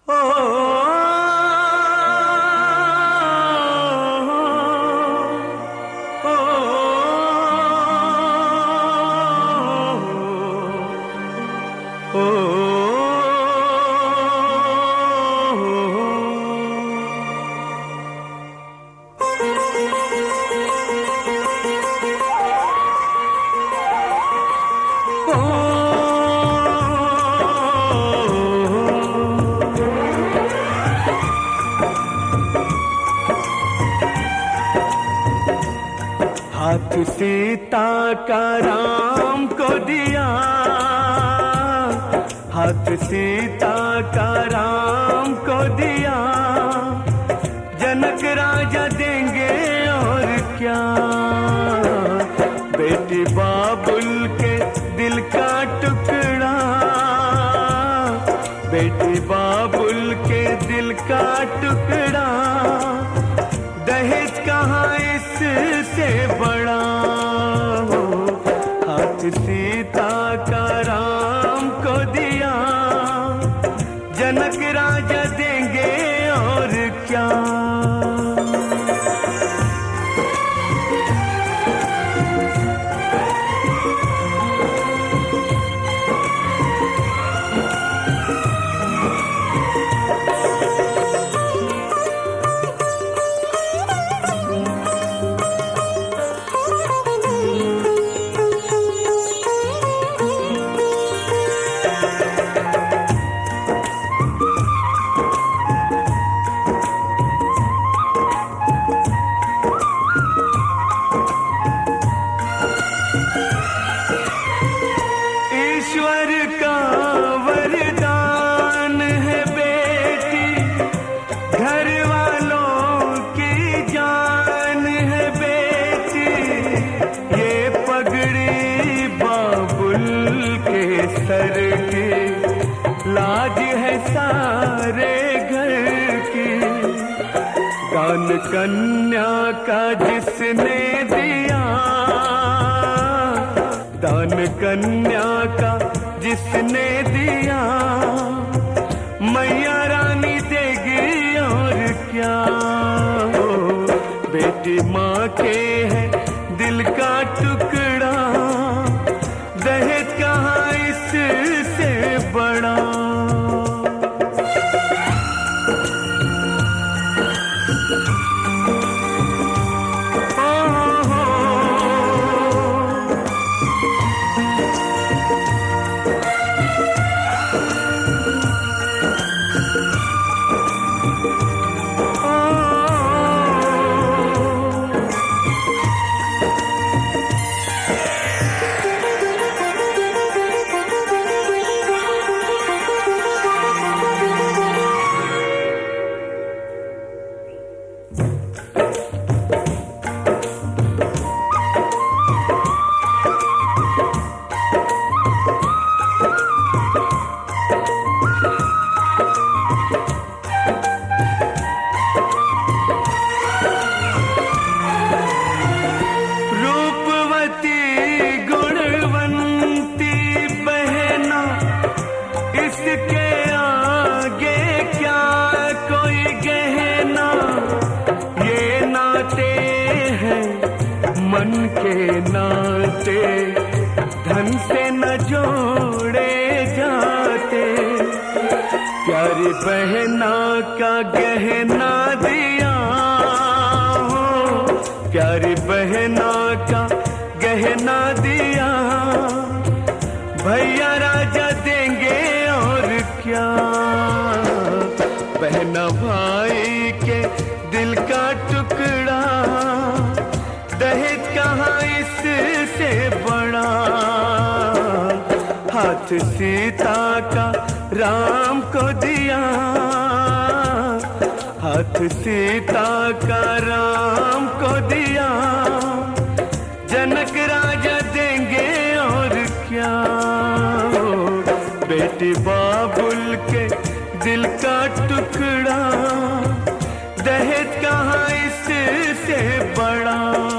हाथ सीता का राम को दिया, हाथ सीता का राम को दिया, जनक राजा देंगे और क्या। बेटी बाबुल के दिल का टुकड़ा, बेटी बाबुल के दिल का टुकड़ा, दहेज कहाँ इससे बड़ा हो। हाथ सीता का राम को दिया, जनक राजा देंगे और क्या। ईश्वर का वरदान है बेटी, घर वालों की जान है बेटी, ये पगड़ी बाबुल के सर की, लाज है सारे घर की। दान कन्या का जिसने दिया, दान कन्या का जिसने दिया, मैया रानी देगी और क्या हो। बेटी माँ के है दिल का टुकड़ा, दहेज कहाँ इससे बड़ा। इसके आगे क्या कोई गहना, ये नाते हैं मन के नाते, धन से न जोड़े जाते। प्यारी बहना का गहना दिया हो, प्यारी बहना का गहना दिया, भैया राजा देंगे और क्या। बहना भाई के दिल का टुकड़ा, दहेज कहाँ इससे बड़ा। हाथ सीता का राम को दिया, हाथ सीता का राम को दिया, जनक राजा देंगे और क्या। बेटी बाबुल के दिल का टुकड़ा, दहेज कहाँ इससे बड़ा।